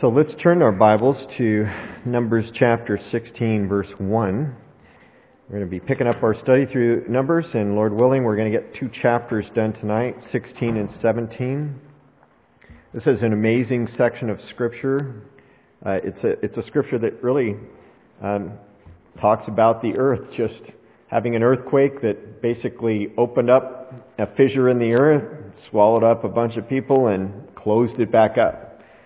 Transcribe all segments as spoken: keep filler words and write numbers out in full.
So let's turn our Bibles to Numbers chapter sixteen, verse one. We're going to be picking up our study through Numbers, and Lord willing, we're going to get two chapters done tonight, sixteen and seventeen. This is an amazing section of Scripture. Uh, it's a it's a Scripture that really um, talks about the earth just having an earthquake that basically opened up a fissure in the earth, swallowed up a bunch of people, and closed it back up.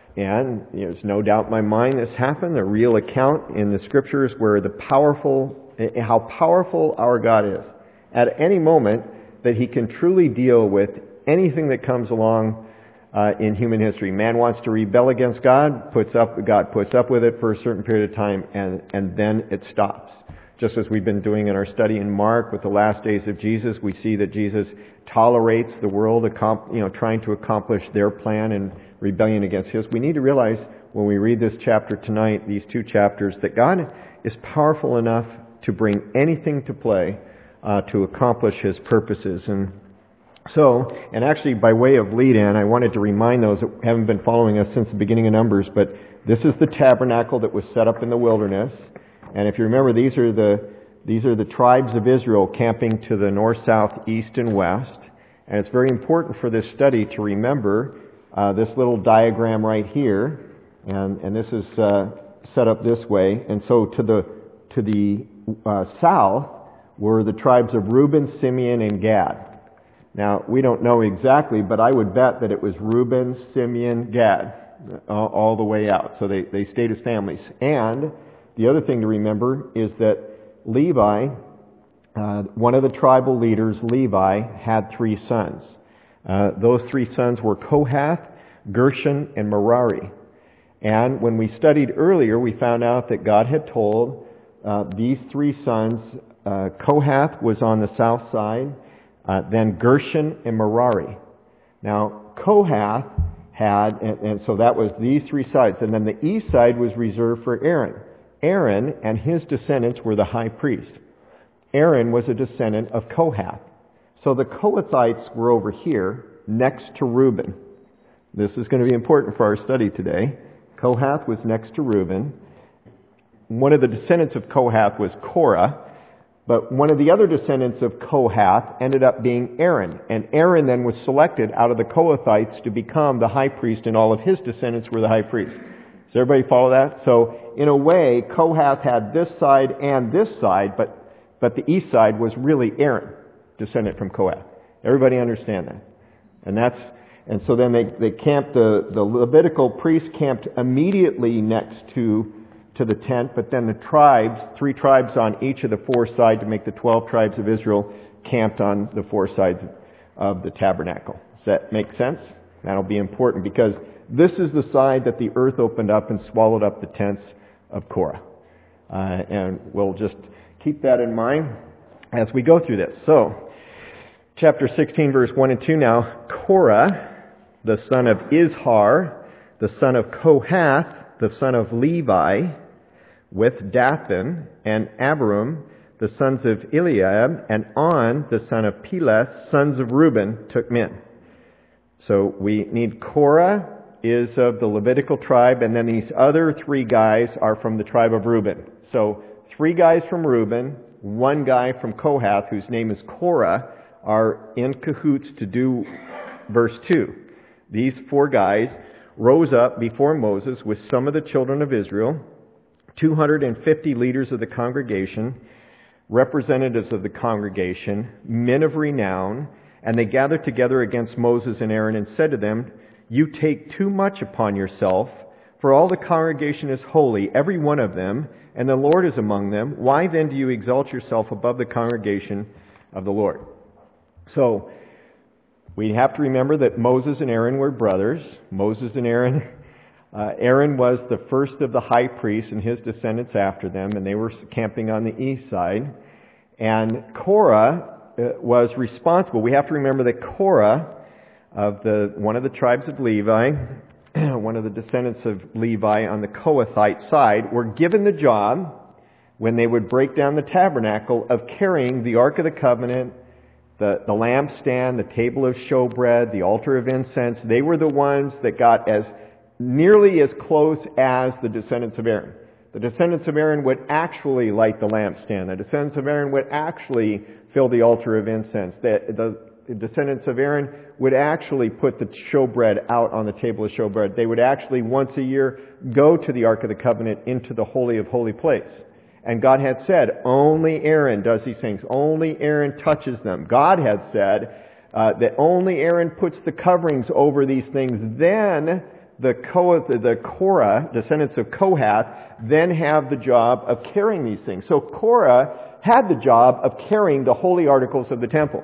And there's no doubt in my mind this happened, a real account in the Scriptures where the powerful, how powerful our God is. At any moment that He can truly deal with anything that comes along uh, in human history. Man wants to rebel against God, puts up, God puts up with it for a certain period of time, and, and then it stops. Just as we've been doing in our study in Mark with the last days of Jesus, we see that Jesus tolerates the world, you know, trying to accomplish their plan and rebellion against His. We need to realize when we read this chapter tonight, these two chapters, that God is powerful enough to bring anything to play uh, to accomplish His purposes. And so, and actually by way of lead-in, I wanted to remind those that haven't been following us since the beginning of Numbers, but this is the tabernacle that was set up in the wilderness. And if you remember, these are the these are the tribes of Israel camping to the north, south, east, and west. And it's very important for this study to remember uh, this little diagram right here. And and this is uh, set up this way. And so to the to the uh, south were the tribes of Reuben, Simeon, and Gad. Now we don't know exactly, but I would bet that it was Reuben, Simeon, Gad, all, all the way out. So they they stayed as families. And the other thing to remember is that Levi, uh, one of the tribal leaders, Levi, had three sons. Uh, those three sons were Kohath, Gershon, and Merari. And when we studied earlier, we found out that God had told uh, these three sons, uh, Kohath was on the south side, uh, then Gershon and Merari. Now, Kohath had, and, and so that was these three sides, and then the east side was reserved for Aaron. Aaron and his descendants were the high priest. Aaron was a descendant of Kohath. So the Kohathites were over here next to Reuben. This is going to be important for our study today. Kohath was next to Reuben. One of the descendants of Kohath was Korah, but one of the other descendants of Kohath ended up being Aaron. And Aaron then was selected out of the Kohathites to become the high priest, and all of his descendants were the high priests. Does everybody follow that? So, in a way, Kohath had this side and this side, but but the east side was really Aaron, descendant from Kohath. Everybody understand that? And that's and so then they, they camped, the, the Levitical priests camped immediately next to to the tent, but then the tribes, three tribes on each of the four sides to make the twelve tribes of Israel, camped on the four sides of the tabernacle. Does that make sense? That'll be important because this is the side that the earth opened up and swallowed up the tents of Korah. Uh, and we'll just keep that in mind as we go through this. So, chapter sixteen, verse one and two now. Korah, the son of Izhar, the son of Kohath, the son of Levi, with Dathan and Abiram, the sons of Eliab, and On, the son of Peleth, sons of Reuben, took men. So we need Korah is of the Levitical tribe, and then these other three guys are from the tribe of Reuben. So three guys from Reuben, one guy from Kohath, whose name is Korah, are in cahoots to do verse two. These four guys rose up before Moses with some of the children of Israel, two hundred fifty leaders of the congregation, representatives of the congregation, men of renown, and they gathered together against Moses and Aaron and said to them, "You take too much upon yourself, for all the congregation is holy, every one of them, and the Lord is among them. Why then do you exalt yourself above the congregation of the Lord?" So, we have to remember that Moses and Aaron were brothers. Moses and Aaron, uh, Aaron was the first of the high priests and his descendants after them, and they were camping on the east side. And Korah was responsible. We have to remember that Korah, of the one of the tribes of Levi, one of the descendants of Levi on the Kohathite side, were given the job when they would break down the tabernacle of carrying the Ark of the Covenant, the, the lampstand, the table of showbread, the altar of incense. They were the ones that got as nearly as close as the descendants of Aaron. The descendants of Aaron would actually light the lampstand. The descendants of Aaron would actually fill the altar of incense. The, the descendants of Aaron would actually put the showbread out on the table of showbread. They would actually once a year go to the Ark of the Covenant into the Holy of Holy Place. And God had said, only Aaron does these things. Only Aaron touches them. God had said uh, that only Aaron puts the coverings over these things. Then the Kohath, the Korah, descendants of Kohath, then have the job of carrying these things. So Korah had the job of carrying the holy articles of the temple.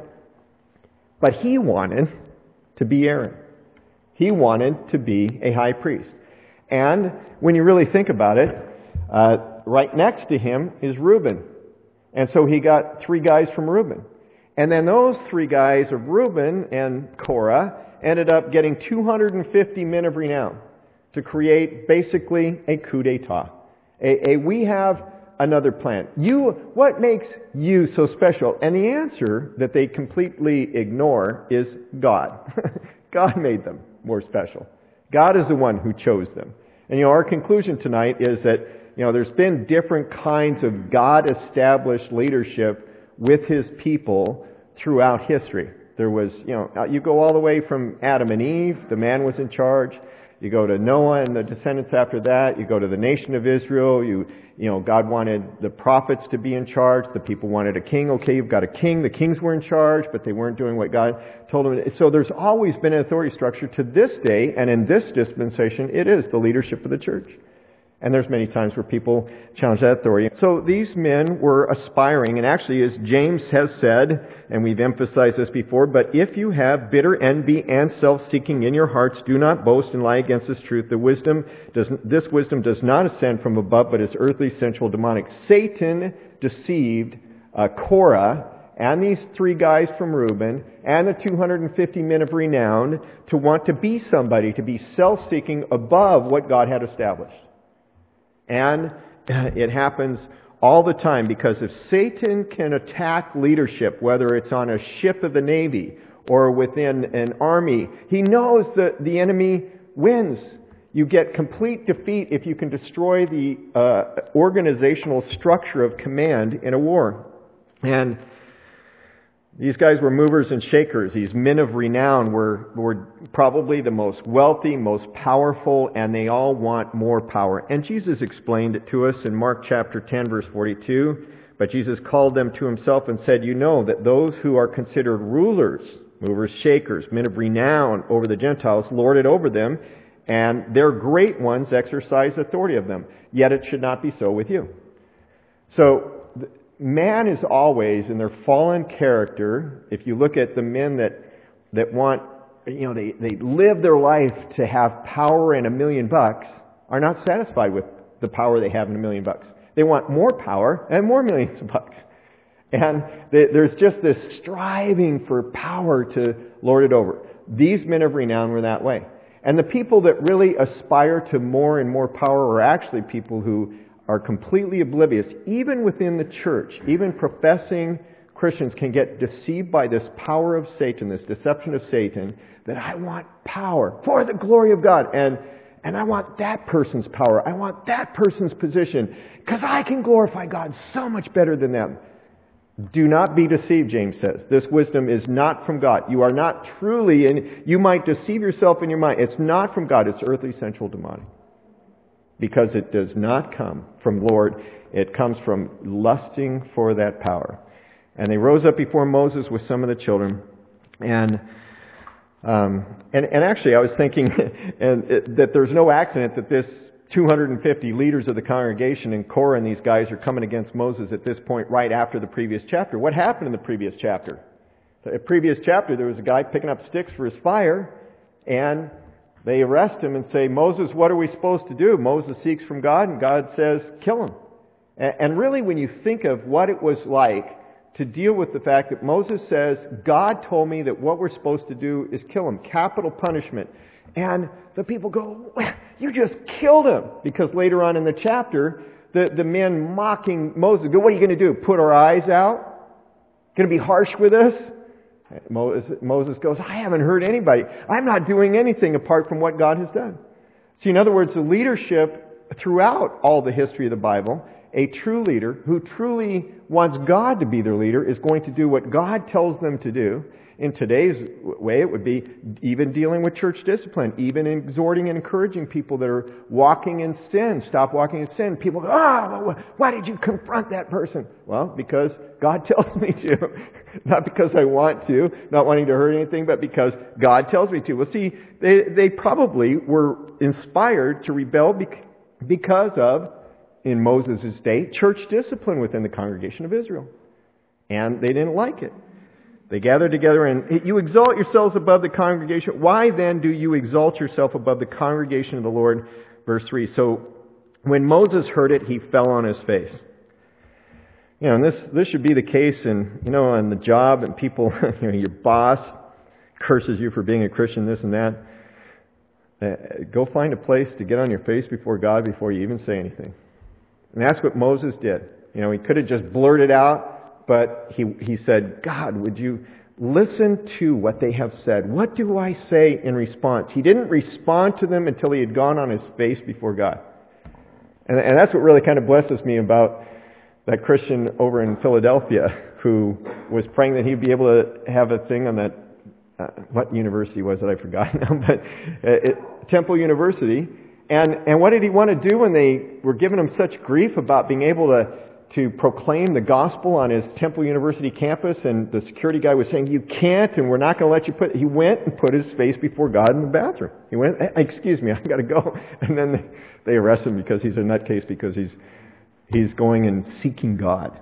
But he wanted to be Aaron. He wanted to be a high priest. And when you really think about it, uh, right next to him is Reuben. And so he got three guys from Reuben. And then those three guys of Reuben and Korah ended up getting two hundred fifty men of renown to create basically a coup d'etat. A, a we have another plan. You, what makes you so special? And the answer that they completely ignore is God. God made them more special. God is the one who chose them. And you know, our conclusion tonight is that, you know, there's been different kinds of God-established leadership with His people throughout history. There was, you know, you go all the way from Adam and Eve, the man was in charge. You go to Noah and the descendants after that. You go to the nation of Israel. You, you know, God wanted the prophets to be in charge. The people wanted a king. Okay, you've got a king. The kings were in charge, but they weren't doing what God told them. So there's always been an authority structure. To this day, and in this dispensation, it is the leadership of the church. And there's many times where people challenge that authority. So these men were aspiring, and actually, as James has said, and we've emphasized this before, but if you have bitter envy and self-seeking in your hearts, do not boast and lie against this truth. The wisdom does, this wisdom does not ascend from above, but is earthly, sensual, demonic. Satan deceived uh, Korah and these three guys from Reuben and the two hundred fifty men of renown to want to be somebody, to be self-seeking above what God had established. And it happens all the time, because if Satan can attack leadership, whether it's on a ship of the Navy or within an army, he knows that the enemy wins. You get complete defeat if you can destroy the uh, organizational structure of command in a war. And these guys were movers and shakers. These men of renown were, were probably the most wealthy, most powerful, and they all want more power. And Jesus explained it to us in Mark chapter ten, verse forty-two. But Jesus called them to Himself and said, "You know that those who are considered rulers, movers, shakers, men of renown over the Gentiles, lord it over them, and their great ones exercise authority of them. Yet it should not be so with you." So, man is always, in their fallen character, if you look at the men that that want, you know, they, they live their life to have power and a million bucks, are not satisfied with the power they have in a million bucks. They want more power and more millions of bucks. And they, there's just this striving for power to lord it over. These men of renown were that way. And the people that really aspire to more and more power are actually people who are completely oblivious. Even within the church, even professing Christians can get deceived by this power of Satan, this deception of Satan, that I want power for the glory of God. And, and I want that person's power. I want that person's position, because I can glorify God so much better than them. Do not be deceived, James says. This wisdom is not from God. You are not truly, and you might deceive yourself in your mind. It's not from God. It's earthly, sensual, demonic. Because it does not come from Lord. It comes from lusting for that power. And they rose up before Moses with some of the children. And um, and, and actually I was thinking and it, that there's no accident that this two hundred fifty leaders of the congregation and Korah and these guys are coming against Moses at this point right after the previous chapter. What happened in the previous chapter? The previous chapter, there was a guy picking up sticks for his fire, and they arrest him and say, "Moses, what are we supposed to do?" Moses seeks from God, and God says, "Kill him." And really, when you think of what it was like to deal with the fact that Moses says, "God told me that what we're supposed to do is kill him," capital punishment. And the people go, "You just killed him." Because later on in the chapter, the, the men mocking Moses go, "What are you going to do? Put our eyes out? Going to be harsh with us?" Moses, Moses goes, "I haven't hurt anybody. I'm not doing anything apart from what God has done." See, in other words, the leadership throughout all the history of the Bible, a true leader who truly wants God to be their leader is going to do what God tells them to do. In today's way, it would be even dealing with church discipline, even exhorting and encouraging people that are walking in sin. Stop walking in sin. People go, oh, why did you confront that person? Well, because God tells me to. Not because I want to, not wanting to hurt anything, but because God tells me to. Well, see, they, they probably were inspired to rebel because of, in Moses' day, church discipline within the congregation of Israel. And they didn't like it. They gathered together and you exalt yourselves above the congregation. Why then do you exalt yourself above the congregation of the Lord? Verse three. So when Moses heard it, he fell on his face. You know, and this, this should be the case in, you know, on the job and people, you know, your boss curses you for being a Christian, this and that. Uh, go find a place to get on your face before God before you even say anything. And that's what Moses did. You know, he could have just blurted out. But he, he said, God, would you listen to what they have said? What do I say in response? He didn't respond to them until he had gone on his face before God. And, and that's what really kind of blesses me about that Christian over in Philadelphia who was praying that he'd be able to have a thing on that, uh, what university was it? I forgot now, but uh, it, Temple University. And, and what did he want to do when they were giving him such grief about being able to to proclaim the gospel on his Temple University campus, and the security guy was saying, you can't, and we're not going to let you put... He went and put his face before God in the bathroom. He went, excuse me, I've got to go. And then they, they arrest him because he's a nutcase, because he's he's going and seeking God.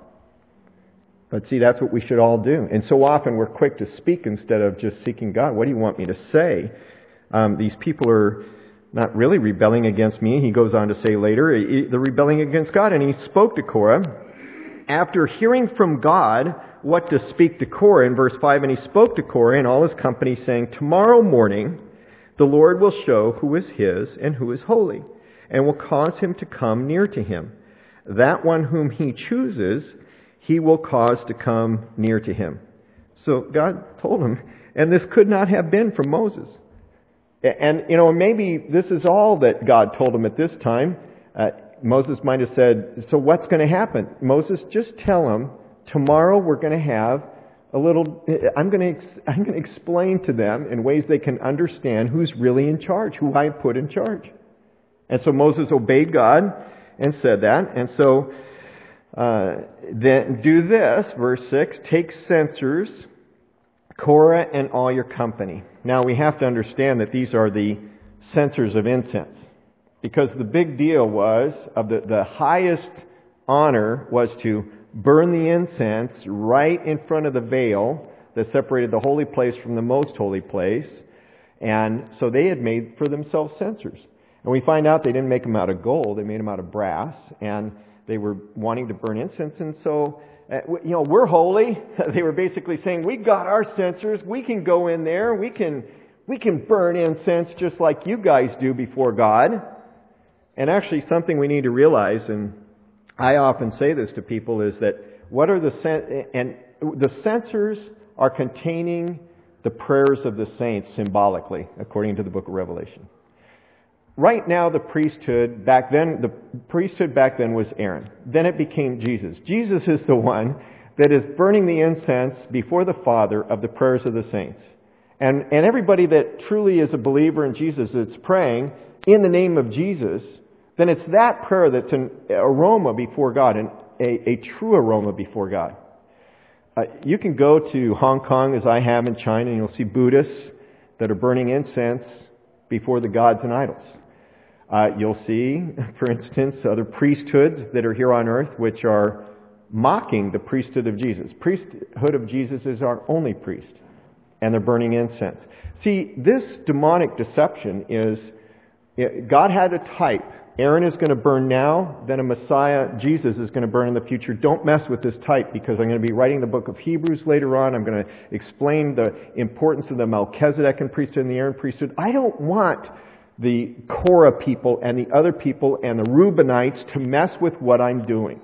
But see, that's what we should all do. And so often we're quick to speak instead of just seeking God. What do you want me to say? Um, these people are not really rebelling against me. He goes on to say later, they're rebelling against God. And he spoke to Korah. After hearing from God what to speak to Korah in verse five, and he spoke to Korah and all his company, saying, tomorrow morning the Lord will show who is his and who is holy, and will cause him to come near to him. That one whom he chooses, he will cause to come near to him. So God told him, and this could not have been from Moses. And, you know, maybe this is all that God told him at this time. Uh, Moses might have said, so what's going to happen? Moses, just tell him, tomorrow we're going to have a little, I'm going to, I'm going to explain to them in ways they can understand who's really in charge, who I put in charge. And so Moses obeyed God and said that. And so, uh, then do this, verse six, take censers, Korah and all your company. Now we have to understand that these are the censers of incense. Because the big deal was, of the, the highest honor was to burn the incense right in front of the veil that separated the holy place from the most holy place. And so they had made for themselves censers. And we find out they didn't make them out of gold, they made them out of brass. And they were wanting to burn incense. And so, uh, you know, we're holy. They were basically saying, we got our censers, we can go in there, we can, we can burn incense just like you guys do before God. And actually something we need to realize, and I often say this to people, is that what are the cen- and the censers are containing the prayers of the saints symbolically, according to the book of Revelation. Right now, the priesthood back then, the priesthood back then was Aaron. Then it became Jesus. Jesus is the one that is burning the incense before the Father of the prayers of the saints. And, and everybody that truly is a believer in Jesus that's praying in the name of Jesus, then it's that prayer that's an aroma before God, and a, a true aroma before God. Uh, you can go to Hong Kong, as I have in China, and you'll see Buddhists that are burning incense before the gods and idols. Uh, you'll see, for instance, other priesthoods that are here on earth which are mocking the priesthood of Jesus. Priesthood of Jesus is our only priest, and they're burning incense. See, this demonic deception is, God had a type. Aaron is going to burn now, then a Messiah, Jesus, is going to burn in the future. Don't mess with this type, because I'm going to be writing the book of Hebrews later on. I'm going to explain the importance of the Melchizedekan priesthood and the Aaron priesthood. I don't want the Korah people and the other people and the Reubenites to mess with what I'm doing.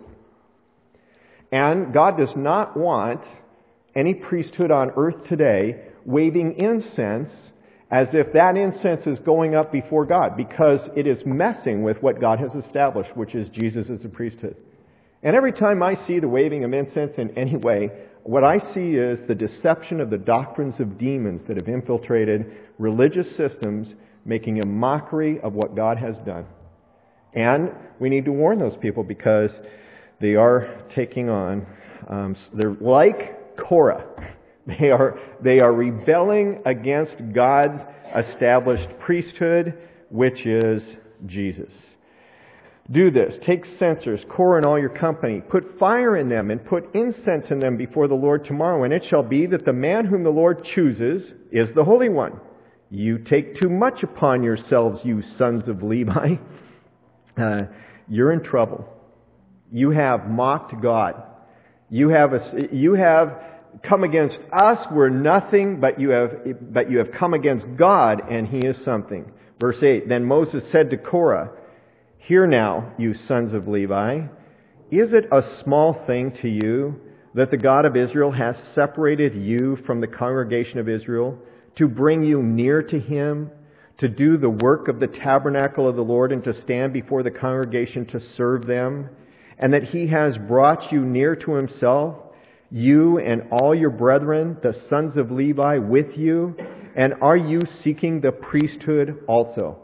And God does not want any priesthood on earth today waving incense as if that incense is going up before God, because it is messing with what God has established, which is Jesus as a priesthood. And every time I see the waving of incense in any way, what I see is the deception of the doctrines of demons that have infiltrated religious systems, making a mockery of what God has done. And we need to warn those people, because they are taking on, um, they're like Korah. They are, they are rebelling against God's established priesthood, which is Jesus. Do this. Take censers, Korah and all your company. Put fire in them and put incense in them before the Lord tomorrow. And it shall be that the man whom the Lord chooses is the Holy One. You take too much upon yourselves, you sons of Levi. Uh, you're in trouble. You have mocked God. You have a, you have come against us. We're nothing, but you have but you have come against God, and He is something. Verse eight. Then Moses said to Korah, "Hear now, you sons of Levi, is it a small thing to you that the God of Israel has separated you from the congregation of Israel to bring you near to Him, to do the work of the tabernacle of the Lord, and to stand before the congregation to serve them, and that He has brought you near to Himself, you and all your brethren, the sons of Levi, with you? And are you seeking the priesthood also?"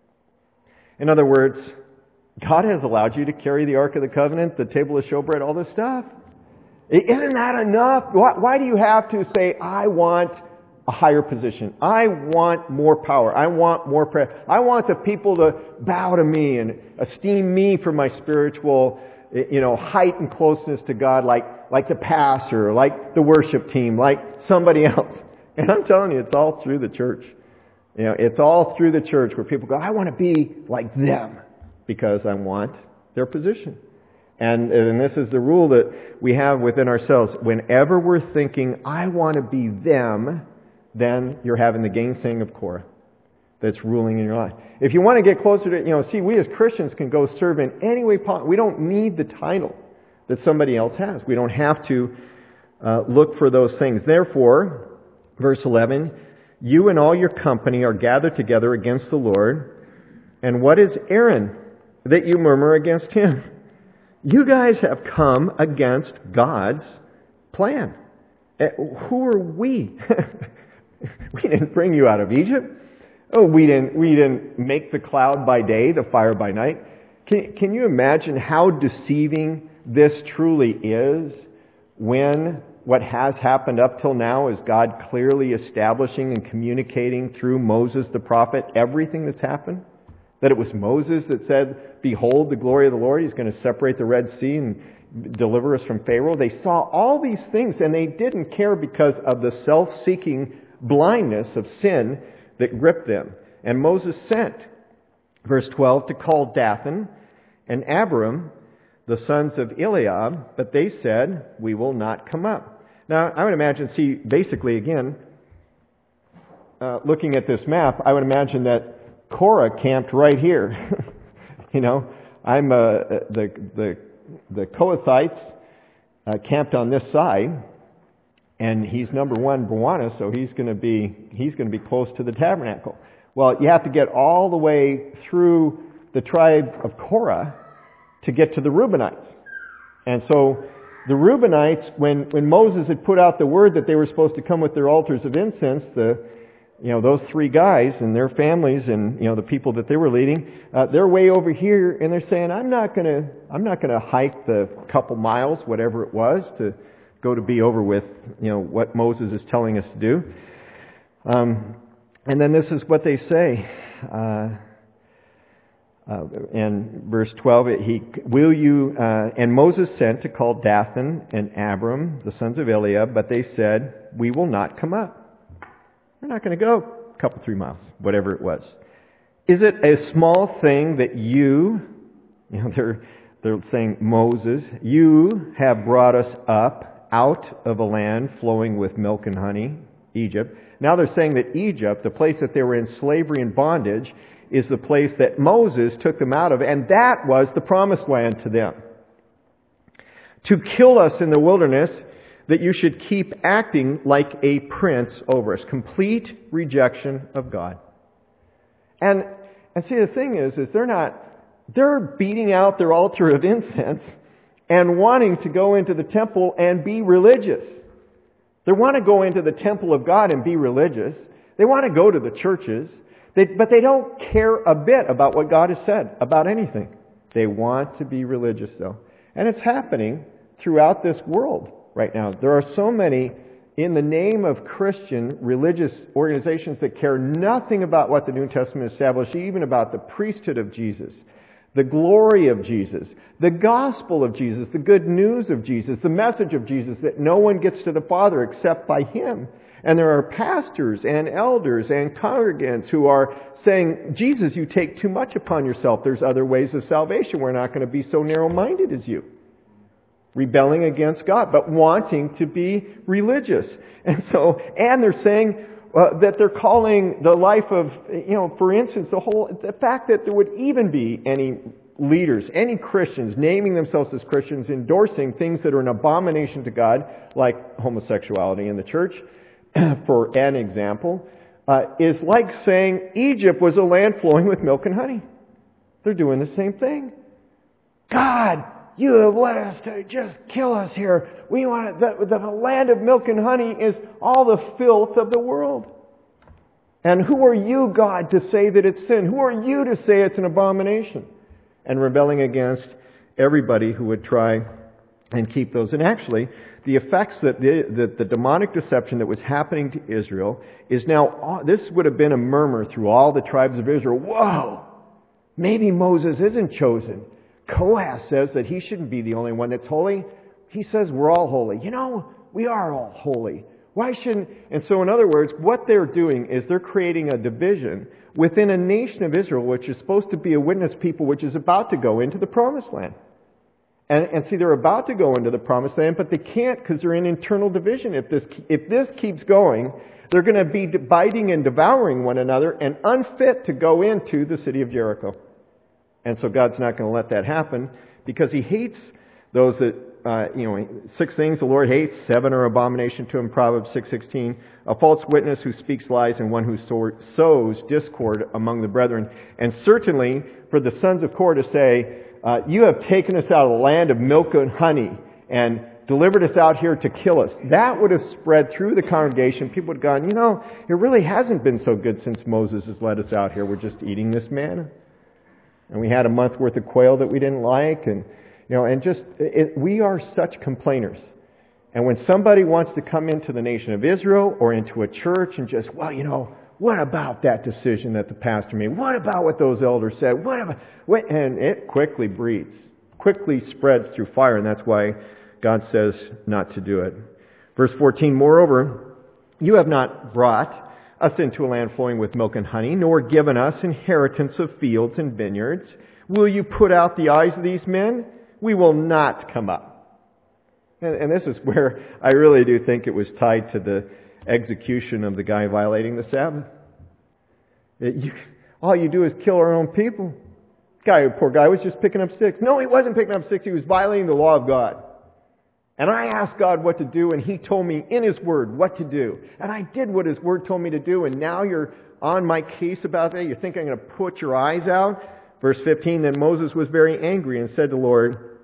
In other words, God has allowed you to carry the Ark of the Covenant, the table of showbread, all this stuff. Isn't that enough? Why, why do you have to say, I want a higher position? I want more power. I want more prayer. I want the people to bow to me and esteem me for my spiritual, you know, height and closeness to God, like, like the pastor, like the worship team, like somebody else. And I'm telling you, it's all through the church. You know, it's all through the church where people go, I want to be like them, because I want their position. And, and this is the rule that we have within ourselves. Whenever we're thinking, I want to be them, then you're having the gainsaying of Korah that's ruling in your life. If you want to get closer to, you know, see, we as Christians can go serve in any way possible. We don't need the title that somebody else has. We don't have to uh, look for those things. Therefore, verse eleven, you and all your company are gathered together against the Lord. And what is Aaron that you murmur against him? You guys have come against God's plan. Who are we? We didn't bring you out of Egypt. Oh, we didn't, we didn't make the cloud by day, the fire by night. Can, can you imagine how deceiving this truly is, when what has happened up till now is God clearly establishing and communicating through Moses the prophet everything that's happened? That it was Moses that said, behold the glory of the Lord, He's going to separate the Red Sea and deliver us from Pharaoh. They saw all these things, and they didn't care because of the self-seeking blindness of sin that gripped them. And Moses sent, verse twelve, to call Dathan and Abiram, the sons of Eliab, but they said, we will not come up. Now, I would imagine, see, basically, again, uh, looking at this map, I would imagine that Korah camped right here. You know, I'm uh, the the the Kohathites uh, camped on this side, and he's number one Bawana, so he's going to be he's going to be close to the tabernacle. Well, you have to get all the way through the tribe of Korah to get to the Reubenites, and so the Reubenites, when when Moses had put out the word that they were supposed to come with their altars of incense, the You know, those three guys and their families and, you know, the people that they were leading, uh, they're way over here, and they're saying, I'm not gonna, I'm not gonna hike the couple miles, whatever it was, to go to be over with, you know, what Moses is telling us to do. Um, and then this is what they say, uh, uh, in verse twelve, he, will you, uh, and Moses sent to call Dathan and Abiram, the sons of Eliab, but they said, we will not come up. We're not going to go a couple, three miles, whatever it was. Is it a small thing that you, you know, they're, they're saying, Moses, you have brought us up out of a land flowing with milk and honey, Egypt. Now they're saying that Egypt, the place that they were in slavery and bondage, is the place that Moses took them out of, and that was the promised land to them. To kill us in the wilderness, that you should keep acting like a prince over us. Complete rejection of God. And, and see, the thing is, is they're not, they're beating out their altar of incense and wanting to go into the temple and be religious. They want to go into the temple of God and be religious. They want to go to the churches. They, but they don't care a bit about what God has said about anything. They want to be religious, though. And it's happening throughout this world right now. There are so many, in the name of Christian religious organizations, that care nothing about what the New Testament established, even about the priesthood of Jesus, the glory of Jesus, the gospel of Jesus, the good news of Jesus, the message of Jesus, that no one gets to the Father except by Him. And there are pastors and elders and congregants who are saying, Jesus, you take too much upon yourself. There's other ways of salvation. We're not going to be so narrow-minded as you. Rebelling against God, but wanting to be religious. And so, and they're saying uh, that they're calling the life of, you know, for instance, the whole, the fact that there would even be any leaders, any Christians naming themselves as Christians, endorsing things that are an abomination to God, like homosexuality in the church, for an example, uh, is like saying Egypt was a land flowing with milk and honey. They're doing the same thing. God, you have led us to just kill us here. We want the, the land of milk and honey is all the filth of the world. And who are you, God, to say that it's sin? Who are you to say it's an abomination? And rebelling against everybody who would try and keep those. And actually, the effects that the, the, the demonic deception that was happening to Israel is now, this would have been a murmur through all the tribes of Israel. Whoa! Maybe Moses isn't chosen. Kohath says that he shouldn't be the only one that's holy. He says we're all holy. You know, we are all holy. Why shouldn't... And so in other words, what they're doing is they're creating a division within a nation of Israel, which is supposed to be a witness people, which is about to go into the promised land. And, and see, they're about to go into the promised land, but they can't because they're in internal division. If this, if this keeps going, they're going to be biting and devouring one another and unfit to go into the city of Jericho. And so God's not going to let that happen because He hates those that, uh, you know, six things the Lord hates, seven are abomination to Him, Proverbs six sixteen. A false witness who speaks lies and one who sows discord among the brethren. And certainly for the sons of Korah to say, uh, you have taken us out of the land of milk and honey and delivered us out here to kill us. That would have spread through the congregation. People would have gone, you know, it really hasn't been so good since Moses has led us out here. We're just eating this manna. And we had a month worth of quail that we didn't like. And, you know, and just, it, we are such complainers. And when somebody wants to come into the nation of Israel or into a church and just, well, you know, what about that decision that the pastor made? What about what those elders said? What about, what? And it quickly breeds, quickly spreads through fire. And that's why God says not to do it. Verse fourteen, moreover, you have not brought us into a land flowing with milk and honey, nor given us inheritance of fields and vineyards. Will you put out the eyes of these men? We will not come up. And, and this is where I really do think it was tied to the execution of the guy violating the Sabbath. It, you, all you do is kill our own people. Guy, poor guy, was just picking up sticks. No, he wasn't picking up sticks. He was violating the law of God. And I asked God what to do, and He told me in His Word what to do. And I did what His Word told me to do, and now you're on my case about that. You think I'm going to put your eyes out? Verse fifteen, then Moses was very angry and said to the Lord,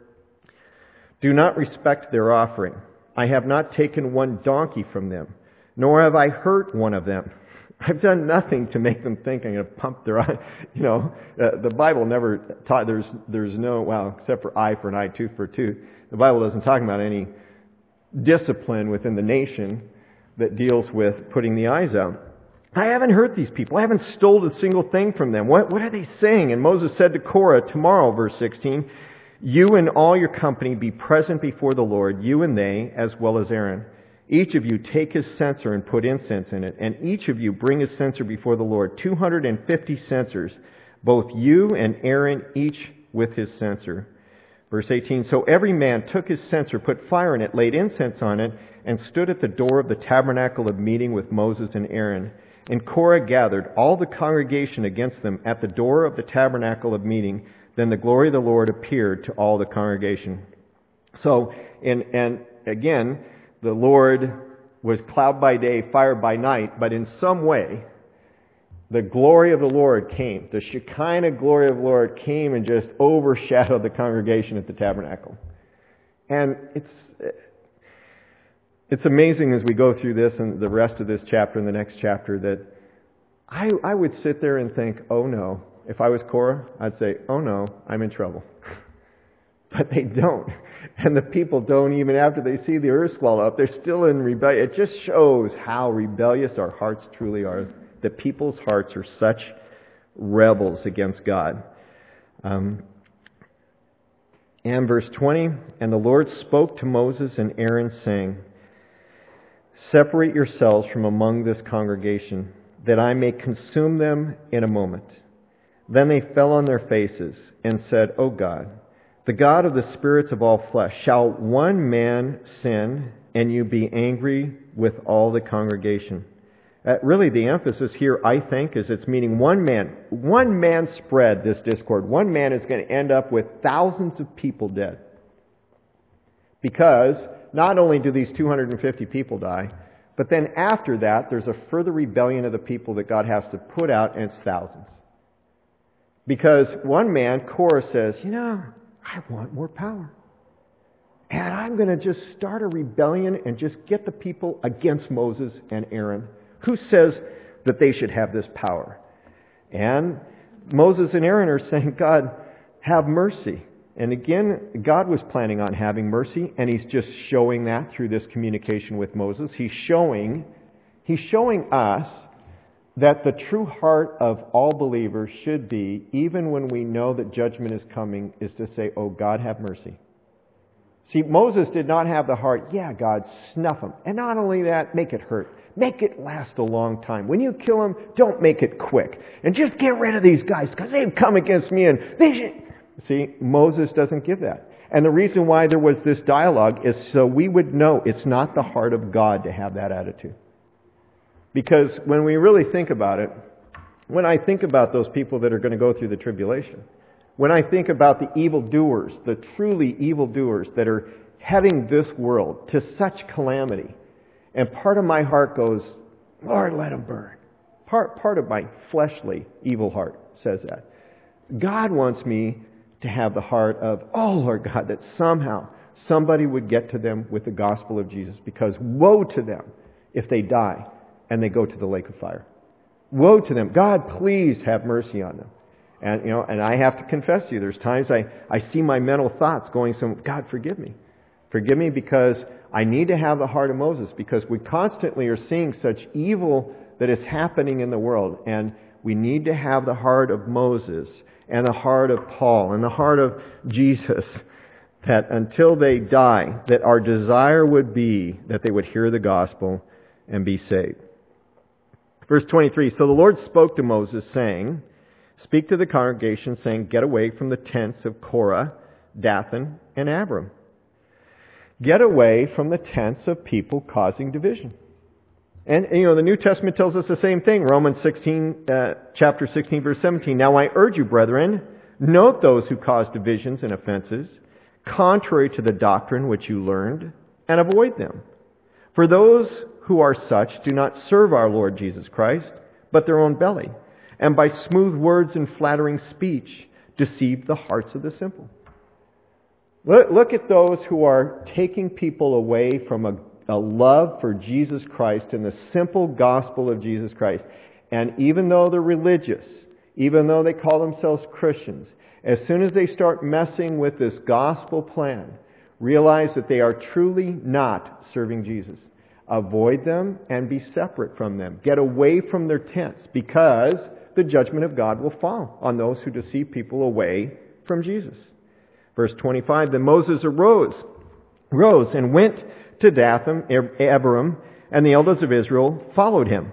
do not respect their offering. I have not taken one donkey from them, nor have I hurt one of them. I've done nothing to make them think I'm going to pump their eye. You know, uh, the Bible never taught, there's, there's no, well, except for eye for an eye, tooth for a tooth. The Bible doesn't talk about any discipline within the nation that deals with putting the eyes out. I haven't hurt these people. I haven't stolen a single thing from them. What, what are they saying? And Moses said to Korah, tomorrow, verse sixteen, you and all your company be present before the Lord, you and they, as well as Aaron. Each of you take his censer and put incense in it, and each of you bring his censer before the Lord, two hundred fifty censers, both you and Aaron, each with his censer. Verse eighteen, so every man took his censer, put fire in it, laid incense on it, and stood at the door of the tabernacle of meeting with Moses and Aaron. And Korah gathered all the congregation against them at the door of the tabernacle of meeting. Then the glory of the Lord appeared to all the congregation. So, and, and again, the Lord was cloud by day, fire by night, but in some way, the glory of the Lord came. The Shekinah glory of the Lord came and just overshadowed the congregation at the tabernacle. And it's it's amazing as we go through this and the rest of this chapter and the next chapter that I, I would sit there and think, oh no. If I was Korah, I'd say, oh no, I'm in trouble. But they don't. And the people don't, even after they see the earth swallow up, they're still in rebellion. It just shows how rebellious our hearts truly are. The people's hearts are such rebels against God. Um, and verse twenty, and the Lord spoke to Moses and Aaron, saying, separate yourselves from among this congregation, that I may consume them in a moment. Then they fell on their faces and said, O God, the God of the spirits of all flesh, shall one man sin and you be angry with all the congregation? Uh, really, the emphasis here, I think, is it's meaning one man. One man spread this discord. One man is going to end up with thousands of people dead. Because not only do these two hundred fifty people die, but then after that, there's a further rebellion of the people that God has to put out, and it's thousands. Because one man, Korah, says, you know, I want more power. And I'm going to just start a rebellion and just get the people against Moses and Aaron. Who says that they should have this power? And Moses and Aaron are saying, God, have mercy. And again, God was planning on having mercy, and He's just showing that through this communication with Moses. He's showing, He's showing us that the true heart of all believers should be, even when we know that judgment is coming, is to say, oh, God, have mercy. See, Moses did not have the heart, yeah, God, snuff them. And not only that, make it hurt. Make it last a long time. When you kill them, don't make it quick. And just get rid of these guys, because they've come against me and they should... See, Moses doesn't give that. And the reason why there was this dialogue is so we would know it's not the heart of God to have that attitude. Because when we really think about it, when I think about those people that are going to go through the tribulation, when I think about the evildoers, the truly evildoers that are heading this world to such calamity, and part of my heart goes, Lord, let them burn. Part, part of my fleshly evil heart says that. God wants me to have the heart of, oh Lord God, that somehow somebody would get to them with the gospel of Jesus, because woe to them if they die and they go to the lake of fire. Woe to them. God, please have mercy on them. And, you know, and I have to confess to you, there's times I, I see my mental thoughts going, some, God, forgive me. Forgive me because I need to have the heart of Moses, because we constantly are seeing such evil that is happening in the world. And we need to have the heart of Moses and the heart of Paul and the heart of Jesus, that until they die, that our desire would be that they would hear the gospel and be saved. Verse twenty-three, so the Lord spoke to Moses, saying, speak to the congregation, saying, get away from the tents of Korah, Dathan, and Abiram. Get away from the tents of people causing division. And, you know, the New Testament tells us the same thing. Romans sixteen, uh, chapter sixteen, verse seventeen. Now I urge you, brethren, note those who cause divisions and offenses, contrary to the doctrine which you learned, and avoid them. For those who are such do not serve our Lord Jesus Christ, but their own belly, and by smooth words and flattering speech deceive the hearts of the simple. Look, look at those who are taking people away from a, a love for Jesus Christ and the simple gospel of Jesus Christ. And even though they're religious, even though they call themselves Christians, as soon as they start messing with this gospel plan, realize that they are truly not serving Jesus. Avoid them and be separate from them. Get away from their tents, because the judgment of God will fall on those who deceive people away from Jesus. Verse twenty-five, then Moses arose, rose and went to Dathan, Abiram, and the elders of Israel followed him.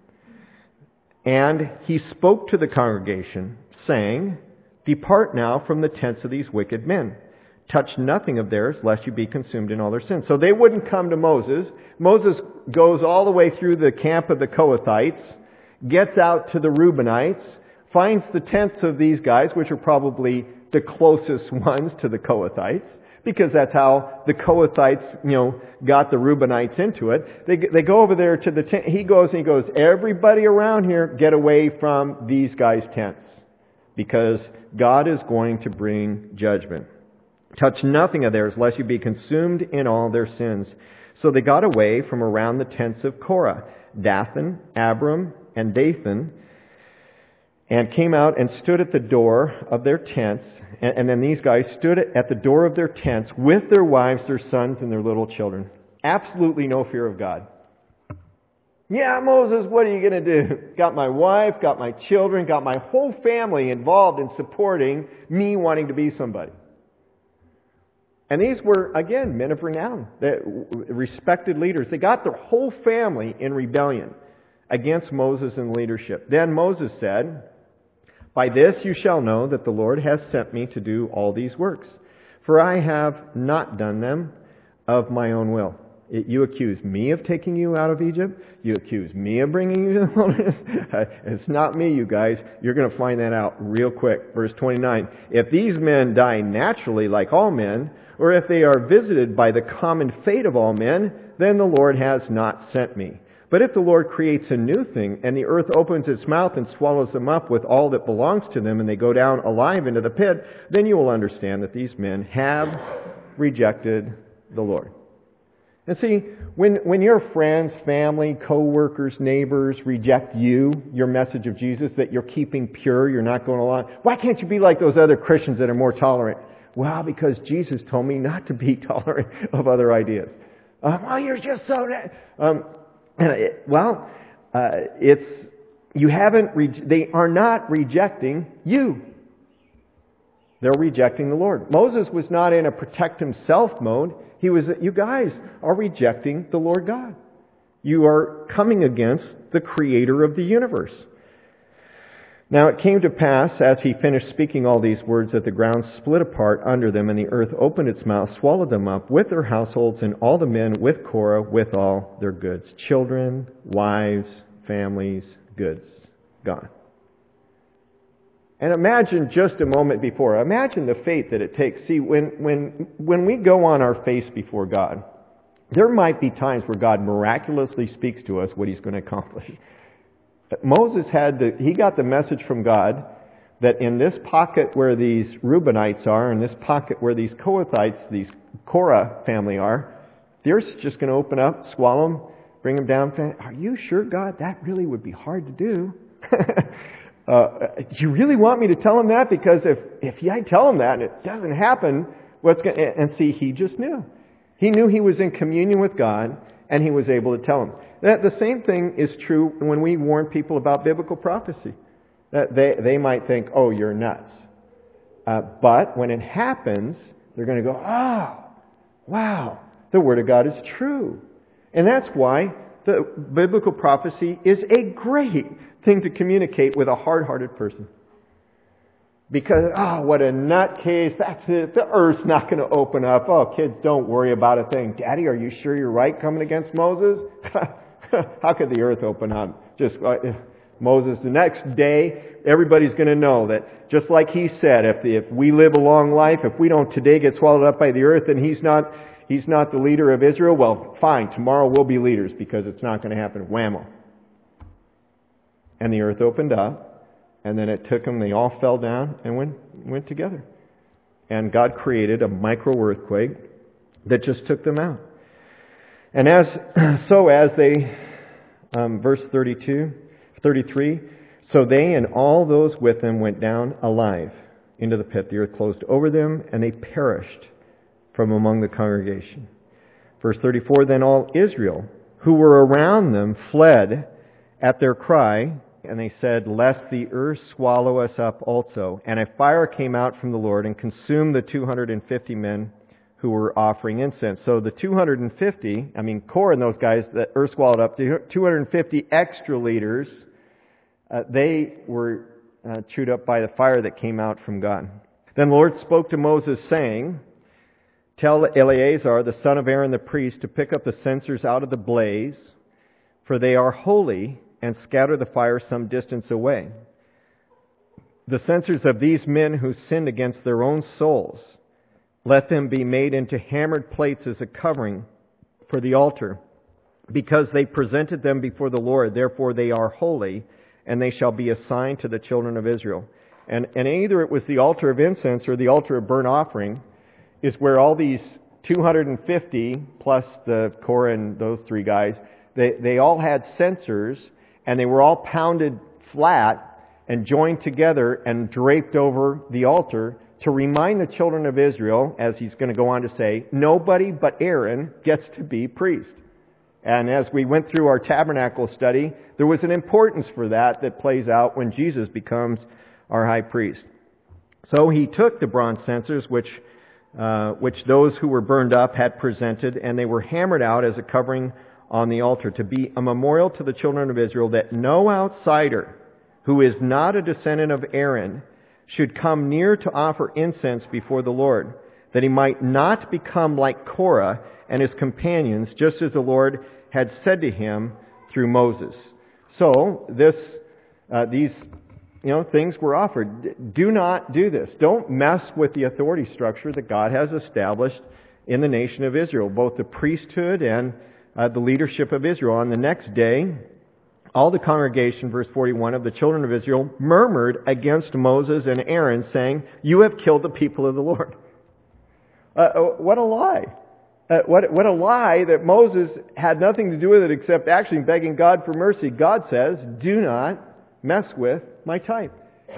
And he spoke to the congregation, saying, depart now from the tents of these wicked men. Touch nothing of theirs, lest you be consumed in all their sins. So they wouldn't come to Moses. Moses goes all the way through the camp of the Kohathites, gets out to the Reubenites, finds the tents of these guys, which are probably the closest ones to the Kohathites, because that's how the Kohathites, you know, got the Reubenites into it. They they go over there to the tent. He goes and he goes, everybody around here, get away from these guys' tents, because God is going to bring judgment. Touch nothing of theirs, lest you be consumed in all their sins. So they got away from around the tents of Korah, Dathan, Abiram, and Dathan, and came out and stood at the door of their tents. And, and then these guys stood at the door of their tents with their wives, their sons, and their little children. Absolutely no fear of God. Yeah, Moses, what are you going to do? Got my wife, got my children, got my whole family involved in supporting me wanting to be somebody. And these were, again, men of renown, respected leaders. They got their whole family in rebellion against Moses and leadership. Then Moses said, by this you shall know that the Lord has sent me to do all these works. For I have not done them of my own will. It, you accuse me of taking you out of Egypt. You accuse me of bringing you to the wilderness. It's not me, you guys. You're going to find that out real quick. Verse twenty-nine. If these men die naturally like all men, or if they are visited by the common fate of all men, then the Lord has not sent me. But if the Lord creates a new thing, and the earth opens its mouth and swallows them up with all that belongs to them, and they go down alive into the pit, then you will understand that these men have rejected the Lord. And see, when, when your friends, family, co-workers, neighbors reject you, your message of Jesus, that you're keeping pure, you're not going along, why can't you be like those other Christians that are more tolerant? Well, because Jesus told me not to be tolerant of other ideas. Uh, well, you're just so... Um, well, uh, it's... You haven't... Re- they are not rejecting you. They're rejecting the Lord. Moses was not in a protect himself mode. He was, you guys are rejecting the Lord God. You are coming against the Creator of the universe. Now it came to pass, as he finished speaking all these words, that the ground split apart under them, and the earth opened its mouth, swallowed them up, with their households, and all the men with Korah, with all their goods. Children, wives, families, goods, gone. And imagine just a moment before, imagine the fate that it takes. See, when, when, when we go on our face before God, there might be times where God miraculously speaks to us what He's going to accomplish. Moses had the, he got the message from God that in this pocket where these Reubenites are, in this pocket where these Kohathites, these Korah family are, the earth's just going to open up, swallow them, bring them down. Are you sure, God? That really would be hard to do. Uh, do you really want me to tell him that? Because if, if I tell him that and it doesn't happen, what's going to... And see, he just knew. He knew he was in communion with God, and he was able to tell him. That the same thing is true when we warn people about biblical prophecy. That they, they might think, oh, you're nuts. Uh, but when it happens, they're going to go, oh, wow, the Word of God is true. And that's why the biblical prophecy is a great thing to communicate with a hard-hearted person. Because, oh, what a nutcase, that's it, the earth's not going to open up. Oh, kids, don't worry about a thing. Daddy, are you sure you're right coming against Moses? How could the earth open up? Just uh, Moses, the next day, everybody's going to know that just like he said, if, if we live a long life, if we don't today get swallowed up by the earth, then he's not, he's not the leader of Israel. Well, fine, tomorrow we'll be leaders because it's not going to happen. Whammo. And the earth opened up, and then it took them, they all fell down and went went together. And God created a micro-earthquake that just took them out. And as so as they, um, verse thirty-two, thirty-three, so they and all those with them went down alive into the pit. The earth closed over them, and they perished from among the congregation. Verse thirty-four, then all Israel who were around them fled at their cry, and they said, lest the earth swallow us up also. And a fire came out from the Lord and consumed the two hundred fifty men who were offering incense. So the two hundred fifty, I mean, Korah and those guys that earth swallowed up, the two hundred fifty extra leaders, uh, they were uh, chewed up by the fire that came out from God. Then the Lord spoke to Moses, saying, tell Eleazar, the son of Aaron the priest, to pick up the censers out of the blaze, for they are holy, and scatter the fire some distance away. The censers of these men who sinned against their own souls, let them be made into hammered plates as a covering for the altar, because they presented them before the Lord. Therefore they are holy, and they shall be a sign to the children of Israel. And, and either it was the altar of incense or the altar of burnt offering, is where all these two hundred fifty, plus the Korah and those three guys, they, they all had censers, and they were all pounded flat and joined together and draped over the altar to remind the children of Israel, as he's going to go on to say, nobody but Aaron gets to be priest. And as we went through our tabernacle study, there was an importance for that that plays out when Jesus becomes our high priest. So he took the bronze censers, which uh, which those who were burned up had presented, and they were hammered out as a covering on the altar to be a memorial to the children of Israel that no outsider who is not a descendant of Aaron should come near to offer incense before the Lord, that he might not become like Korah and his companions, just as the Lord had said to him through Moses. So this, uh, these, you know, things were offered. Do not do this. Don't mess with the authority structure that God has established in the nation of Israel, both the priesthood and uh, the leadership of Israel. On the next day, all the congregation, verse forty-one, of the children of Israel murmured against Moses and Aaron, saying, "You have killed the people of the Lord." Uh, what a lie. Uh, what, what a lie that Moses had nothing to do with it except actually begging God for mercy. God says, do not mess with my type.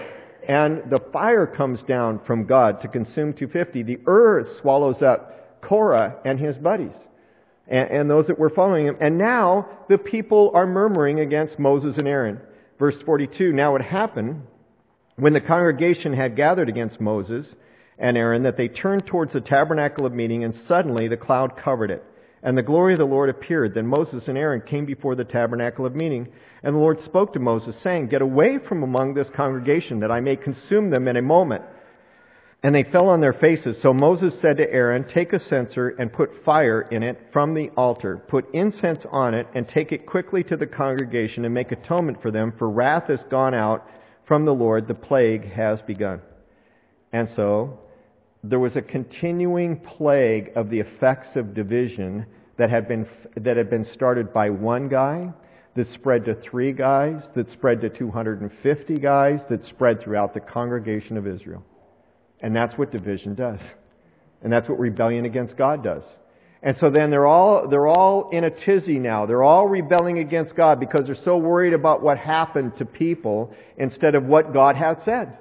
And the fire comes down from God to consume two hundred fifty. The earth swallows up Korah and his buddies and, and those that were following him. And now the people are murmuring against Moses and Aaron. Verse forty-two, now it happened when the congregation had gathered against Moses and Aaron that they turned towards the tabernacle of meeting, and suddenly the cloud covered it, and the glory of the Lord appeared. Then Moses and Aaron came before the tabernacle of meeting, and the Lord spoke to Moses, saying, "Get away from among this congregation, that I may consume them in a moment." And they fell on their faces. So Moses said to Aaron, "Take a censer and put fire in it from the altar. Put incense on it, and take it quickly to the congregation, and make atonement for them, for wrath has gone out from the Lord, the plague has begun." And so there was a continuing plague of the effects of division that had been that had been started by one guy, that spread to three guys, that spread to two hundred fifty guys, that spread throughout the congregation of Israel. And that's what division does. And that's what rebellion against God does. And so then they're all they're all in a tizzy now. They're all rebelling against God because they're so worried about what happened to people instead of what God has said.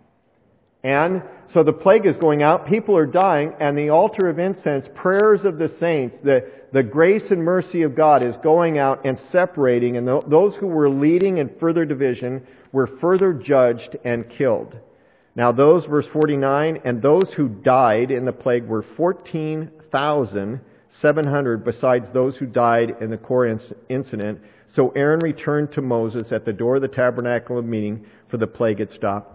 And so the plague is going out, people are dying, and the altar of incense, prayers of the saints, the, the grace and mercy of God is going out and separating, and those who were leading in further division were further judged and killed. Now those, verse forty-nine, and those who died in the plague were fourteen thousand seven hundred, besides those who died in the Korah incident. So Aaron returned to Moses at the door of the tabernacle of meeting, for the plague had stopped.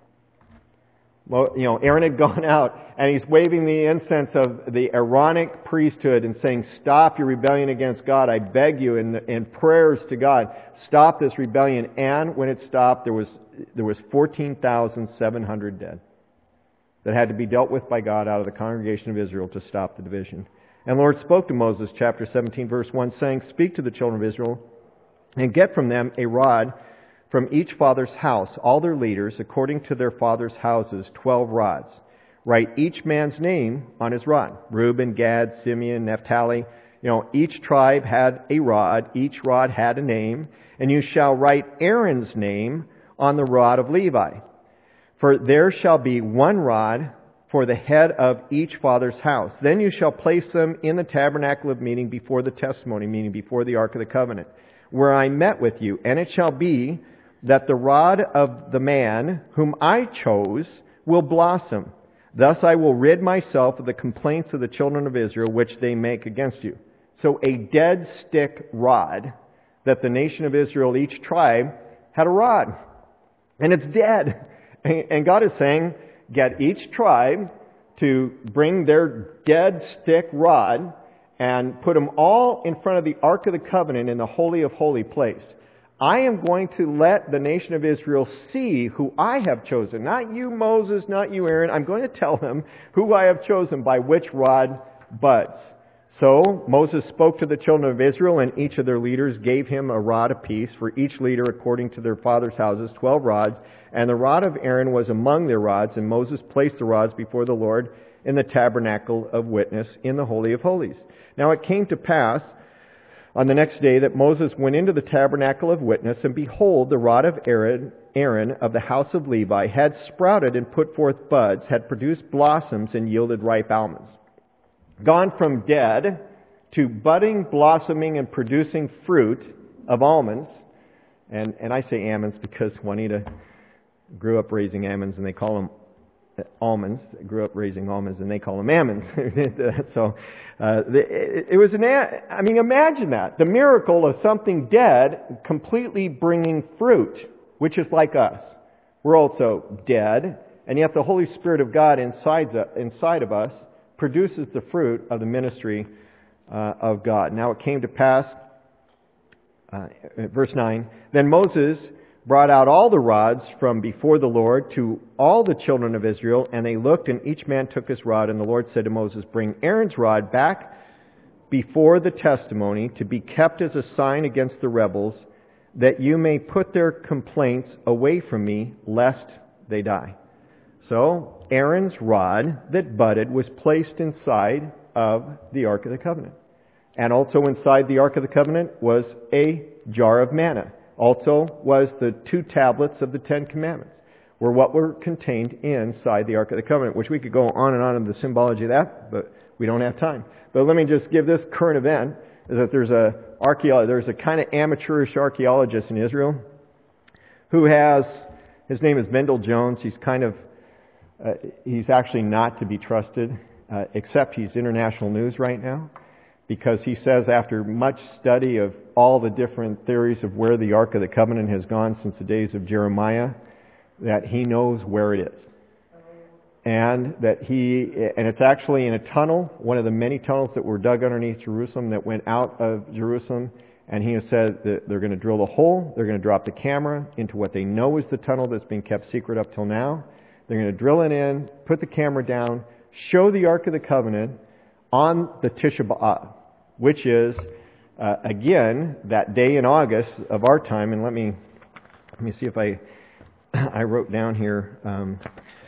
Well, you know, Aaron had gone out and he's waving the incense of the Aaronic priesthood and saying, "Stop your rebellion against God. I beg you," in, in prayers to God, "stop this rebellion." And when it stopped, there was there was fourteen thousand seven hundred dead that had to be dealt with by God out of the congregation of Israel to stop the division. And the Lord spoke to Moses, chapter seventeen, verse one, saying, "Speak to the children of Israel and get from them a rod from each father's house, all their leaders, according to their father's houses, twelve rods. Write each man's name on his rod. Reuben, Gad, Simeon, Naphtali. You know, each tribe had a rod. Each rod had a name. And you shall write Aaron's name on the rod of Levi. For there shall be one rod for the head of each father's house. Then you shall place them in the tabernacle of meeting before the testimony, meaning before the ark of the covenant, where I met with you. And it shall be that the rod of the man whom I chose will blossom. Thus I will rid myself of the complaints of the children of Israel, which they make against you." So a dead stick rod, that the nation of Israel, each tribe, had a rod. And it's dead. And God is saying, get each tribe to bring their dead stick rod and put them all in front of the Ark of the Covenant in the Holy of Holy place. I am going to let the nation of Israel see who I have chosen. Not you, Moses, not you, Aaron. I'm going to tell them who I have chosen by which rod buds. So Moses spoke to the children of Israel, and each of their leaders gave him a rod apiece, for each leader according to their father's houses, twelve rods. And the rod of Aaron was among their rods, and Moses placed the rods before the Lord in the tabernacle of witness in the Holy of Holies. Now it came to pass on the next day that Moses went into the tabernacle of witness, and behold, the rod of Aaron, Aaron of the house of Levi had sprouted and put forth buds, had produced blossoms and yielded ripe almonds. Gone from dead to budding, blossoming, and producing fruit of almonds. And, and I say almonds because Juanita grew up raising almonds, and they call them almonds. They grew up raising almonds, and they call them almonds. so uh, it, it was an. I mean, imagine that, the miracle of something dead completely bringing fruit, which is like us. We're also dead, and yet the Holy Spirit of God inside the, inside of us produces the fruit of the ministry uh, of God. Now it came to pass, uh, verse nine, then Moses brought out all the rods from before the Lord to all the children of Israel, and they looked, and each man took his rod, and the Lord said to Moses, bring Aaron's rod back before the testimony to be kept as a sign against the rebels, that you may put their complaints away from me, lest they die. So Aaron's rod that budded was placed inside of the Ark of the Covenant. And also inside the Ark of the Covenant was a jar of manna. Also was the two tablets of the Ten Commandments, were what were contained inside the Ark of the Covenant, which we could go on and on in the symbology of that, but we don't have time. But let me just give this current event, is that there's a archaeologist, there's a kind of amateurish archaeologist in Israel who has, his name is Mendel Jones. He's kind of, uh, he's actually not to be trusted, uh, except he's international news right now, because he says after much study of all the different theories of where the Ark of the Covenant has gone since the days of Jeremiah, that he knows where it is. And that he, and it's actually in a tunnel, one of the many tunnels that were dug underneath Jerusalem that went out of Jerusalem. And he has said that they're going to drill a hole, they're going to drop the camera into what they know is the tunnel that's been kept secret up till now. They're going to drill it in, put the camera down, show the Ark of the Covenant on the Tisha B'Av, which is, uh, again, that day in August of our time. And let me let me see if I I wrote down here. Um,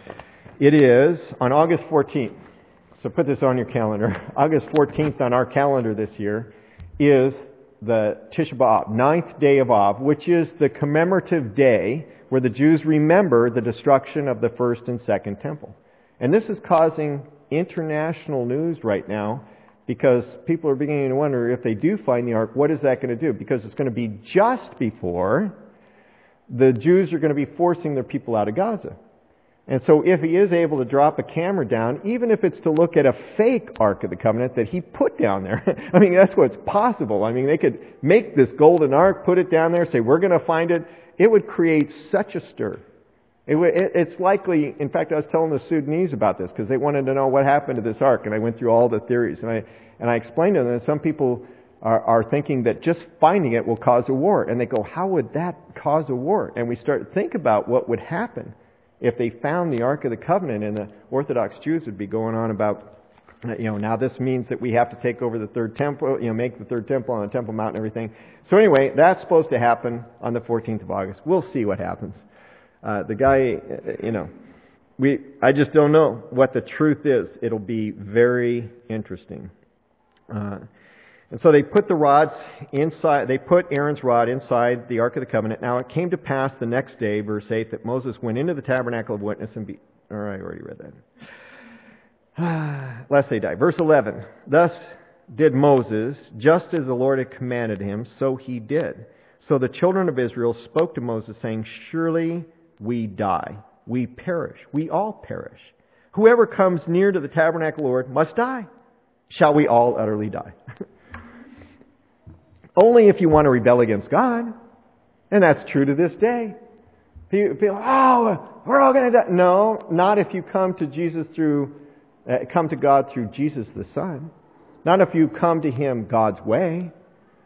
it is on August fourteenth. So put this on your calendar. August fourteenth on our calendar this year is the Tisha B'Av, ninth day of Av, which is the commemorative day where the Jews remember the destruction of the first and second temple. And this is causing international news right now, because people are beginning to wonder, if they do find the ark, what is that going to do? Because it's going to be just before the Jews are going to be forcing their people out of Gaza. And so if he is able to drop a camera down, even if it's to look at a fake Ark of the Covenant that he put down there, I mean, that's what's possible. I mean, they could make this golden ark, put it down there, say, we're going to find it. It would create such a stir. It, it, it's likely, in fact, I was telling the Sudanese about this because they wanted to know what happened to this ark, and I went through all the theories, and I and I explained to them that some people are, are thinking that just finding it will cause a war, and they go, how would that cause a war? And we start to think about what would happen if they found the Ark of the Covenant, and the Orthodox Jews would be going on about, you know, now this means that we have to take over the third temple, you know, make the third temple on the Temple Mount and everything. So anyway, that's supposed to happen on the fourteenth of August. We'll see what happens. Uh, the guy, you know, we, I just don't know what the truth is. It'll be very interesting. Uh, and so they put the rods inside, they put Aaron's rod inside the Ark of the Covenant. Now it came to pass the next day, verse eight, that Moses went into the tabernacle of witness and be, all right, I already read that. Lest they die. Verse eleven, thus did Moses, just as the Lord had commanded him, so he did. So the children of Israel spoke to Moses, saying, surely we die, we perish, we all perish. Whoever comes near to the tabernacle, Lord, must die. Shall we all utterly die? Only if you want to rebel against God. And that's true to this day. People feel, oh, we're all going to die. No, not if you come to Jesus through, uh, come to God through Jesus the Son. Not if you come to Him God's way.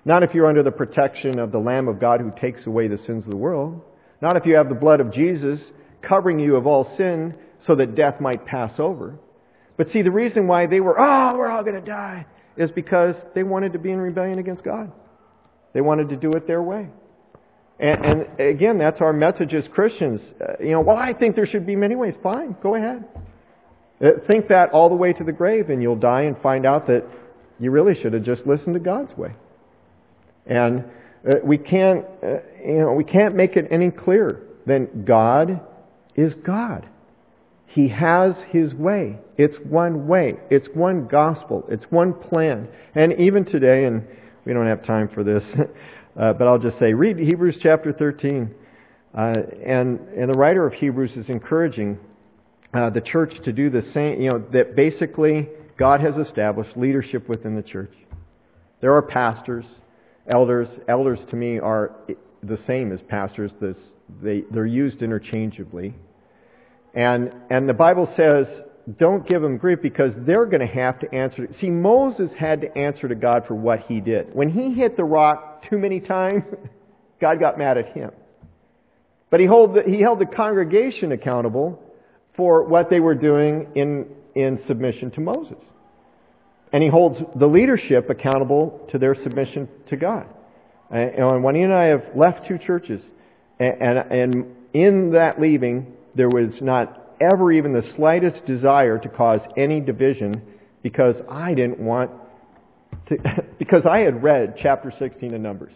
Not if you're under the protection of the Lamb of God who takes away the sins of the world. Not if you have the blood of Jesus covering you of all sin so that death might pass over. But see, the reason why they were, oh, we're all going to die, is because they wanted to be in rebellion against God. They wanted to do it their way. And, and again, that's our message as Christians. Uh, you know, well, I think there should be many ways. Fine, go ahead. Uh, think that all the way to the grave, and you'll die and find out that you really should have just listened to God's way. And uh, we can't, uh, you know, we can't make it any clearer than God is God. He has His way. It's one way. It's one gospel. It's one plan. And even today, and we don't have time for this, uh, but I'll just say, read Hebrews chapter thirteen. Uh, and, and the writer of Hebrews is encouraging uh, the church to do the same, you know, that basically God has established leadership within the church. There are pastors, elders. Elders to me are the same as pastors. This, they, they're used interchangeably. And and the Bible says, don't give them grief because they're going to have to answer. See, Moses had to answer to God for what he did. When he hit the rock too many times, God got mad at him. But he held the, he held the congregation accountable for what they were doing in, in submission to Moses. And he holds the leadership accountable to their submission to God. And Juanita and I have left two churches. And, and, and in that leaving, there was not ever even the slightest desire to cause any division because I didn't want to, because I had read chapter sixteen of Numbers.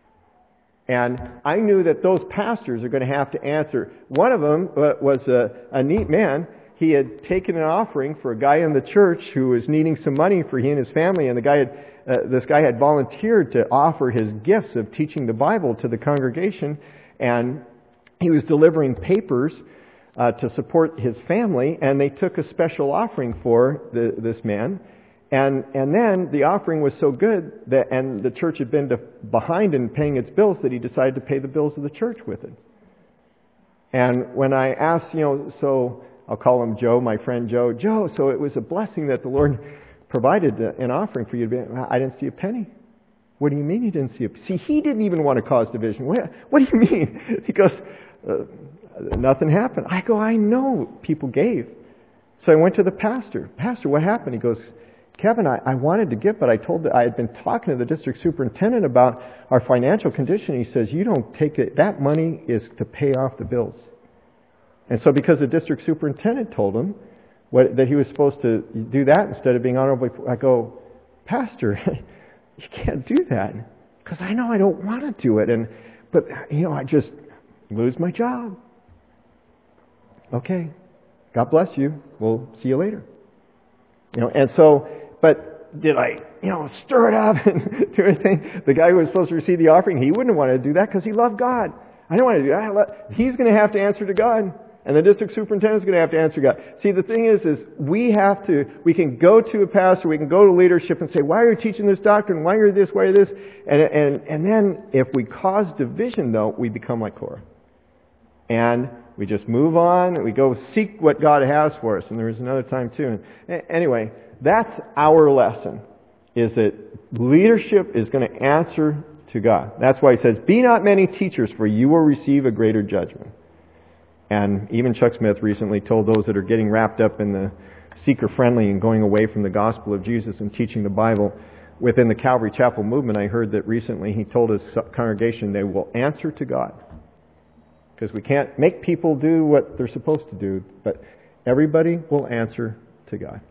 And I knew that those pastors are going to have to answer. One of them was a, a neat man. He had taken an offering for a guy in the church who was needing some money for he and his family, and the guy had, uh, this guy had volunteered to offer his gifts of teaching the Bible to the congregation, and he was delivering papers Uh, to support his family, and they took a special offering for the, this man, and and then the offering was so good that, and the church had been to, behind in paying its bills, that he decided to pay the bills of the church with it. And when I asked, you know, so I'll call him Joe, my friend Joe, Joe, so it was a blessing that the Lord provided an offering for you to be. I didn't see a penny. What do you mean you didn't see a penny? See, he didn't even want to cause division. What, what do you mean? He goes, uh, nothing happened. I go, I know people gave. So I went to the pastor. Pastor, what happened? He goes, Kevin, I, I wanted to give, but I told that I had been talking to the district superintendent about our financial condition. He says, you don't take it. That money is to pay off the bills. And so because the district superintendent told him what, that he was supposed to do that instead of being honorable, I go, Pastor, you can't do that. Because I know I don't want to do it. And But, you know, I just lose my job. Okay, God bless you. We'll see you later. You know, and so, but did I, you know, stir it up and do anything? The guy who was supposed to receive the offering, he wouldn't want to do that because he loved God. I don't want to do that. He's going to have to answer to God, and the district superintendent's going to have to answer to God. See, the thing is, is we have to, we can go to a pastor, we can go to leadership and say, why are you teaching this doctrine? Why are you this? Why are you this? And, and, and then if we cause division, though, we become like Korah. And we just move on. We go seek what God has for us. And there is another time too. And anyway, that's our lesson, is that leadership is going to answer to God. That's why he says, be not many teachers, for you will receive a greater judgment. And even Chuck Smith recently told those that are getting wrapped up in the seeker-friendly and going away from the gospel of Jesus and teaching the Bible within the Calvary Chapel movement, I heard that recently he told his congregation they will answer to God. Because we can't make people do what they're supposed to do, but everybody will answer to God.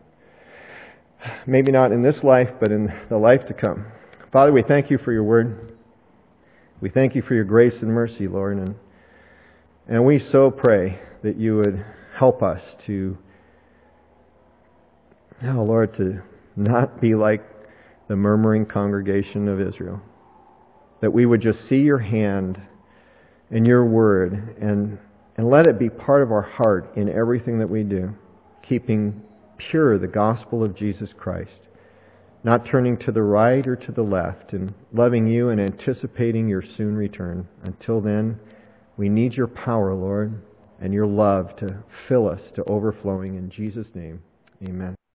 Maybe not in this life, but in the life to come. Father, we thank you for your word. We thank you for your grace and mercy, Lord. And, and we so pray that you would help us to, oh Lord, to not be like the murmuring congregation of Israel. That we would just see your hand and your word, and and let it be part of our heart in everything that we do, keeping pure the gospel of Jesus Christ, not turning to the right or to the left, and loving you and anticipating your soon return. Until then, we need your power, Lord, and your love to fill us to overflowing. In Jesus' name, amen.